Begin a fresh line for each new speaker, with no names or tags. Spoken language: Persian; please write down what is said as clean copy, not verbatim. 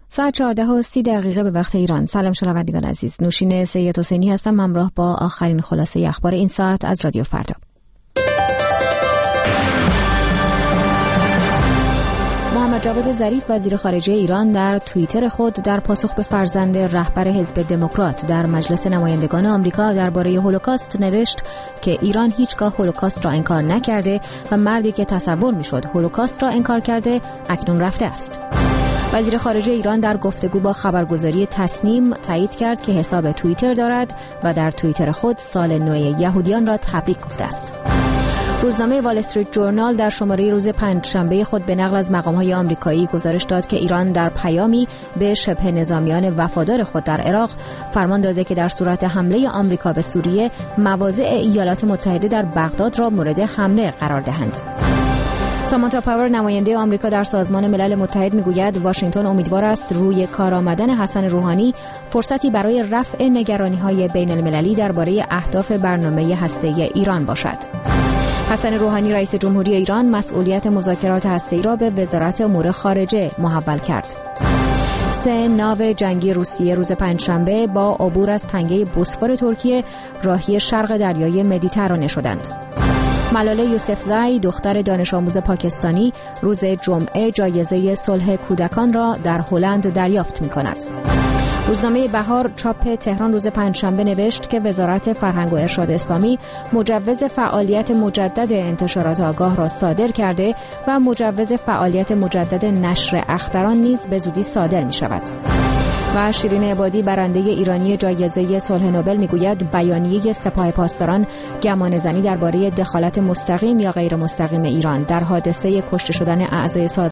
ساعت 14:30 به وقت ایران. سلام شنوندگان عزیز، نوشین سید حسینی هستم همراه با آخرین خلاصه اخبار این ساعت از رادیو فردا. محمد جواد ظریف وزیر خارجه ایران در توییتر خود در پاسخ به فرزند رهبر حزب دموکرات در مجلس نمایندگان آمریکا درباره هولوکاست نوشت که ایران هیچگاه هولوکاست را انکار نکرده و مردی که تصور میشد هولوکاست را انکار کرده اکنون رفته است. وزیر خارجه ایران در گفتگو با خبرگزاری تصنیم تایید کرد که حساب توییتر دارد و در توییتر خود سال نو یهودیان را تبریک گفته است. روزنامه وال استریت جورنال در شماره روز پنجشنبه خود به نقل از مقام‌های آمریکایی گزارش داد که ایران در پیامی به شبه نظامیان وفادار خود در عراق فرمان داده که در صورت حمله آمریکا به سوریه مواضع ایالات متحده در بغداد را مورد حمله قرار دهند. سامانتا پاور نماینده آمریکا در سازمان ملل متحد میگوید واشنگتن امیدوار است روی کار آمدن حسن روحانی فرصتی برای رفع نگرانی‌های بین المللی درباره اهداف برنامه هسته‌ای ایران باشد. حسن روحانی رئیس جمهوری ایران مسئولیت مذاکرات هسته‌ای را به وزارت امور خارجه محول کرد. 3 ناو جنگی روسیه روز پنجشنبه با عبور از تنگه بوسفور ترکیه راهی شرق دریای مدیترانه شدند. ملاله یوسفزئی دختر دانش آموز پاکستانی روز جمعه جایزه صلح کودکان را در هلند دریافت می‌کند. روزنامه بهار چاپ تهران روز پنجشنبه نوشت که وزارت فرهنگ و ارشاد اسلامی مجوز فعالیت مجدد انتشارات آگاه را صادر کرده و مجوز فعالیت مجدد نشر اختران نیز به زودی صادر می شود. و شیرین عبادی برنده ایرانی جایزه صلح نوبل میگوید بیانیه سپاه پاسداران گمانه‌زنی درباره دخالت مستقیم یا غیر مستقیم ایران در حادثه کشته شدن اعضای